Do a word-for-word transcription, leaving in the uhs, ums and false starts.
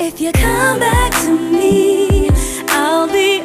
If you come back to me, I'll be